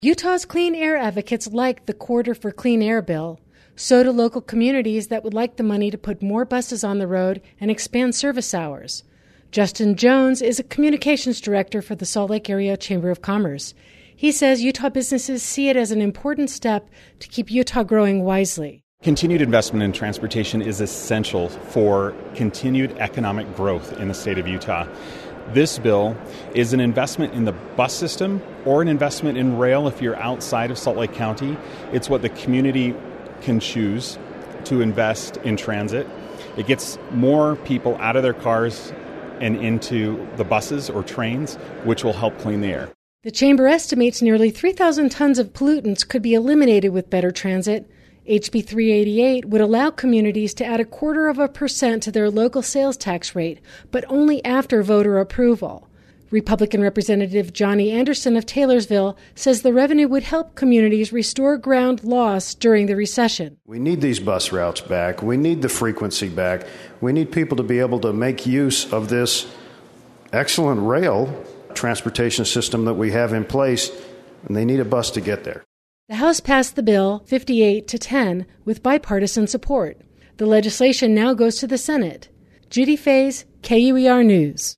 Utah's clean air advocates like the Quarter for Clean Air bill. So do local communities that would like the money to put more buses on the road and expand service hours. Justin Jones is a communications director for the Salt Lake Area Chamber of Commerce. He says Utah businesses see it as an important step to keep Utah growing wisely. Continued investment in transportation is essential for continued economic growth in the state of Utah. This bill is an investment in the bus system or an investment in rail if you're outside of Salt Lake County. It's what the community can choose to invest in transit. It gets more people out of their cars and into the buses or trains, which will help clean the air. The Chamber estimates nearly 3,000 tons of pollutants could be eliminated with better transit. HB 388 would allow communities to add 0.25% to their local sales tax rate, but only after voter approval. Republican Representative Johnny Anderson of Taylorsville says the revenue would help communities restore ground lost during the recession. We need these bus routes back. We need the frequency back. We need people to be able to make use of this excellent rail transportation system that we have in place, and they need a bus to get there. The House passed the bill 58-10 with bipartisan support. The legislation now goes to the Senate. Judy Fays, KUER News.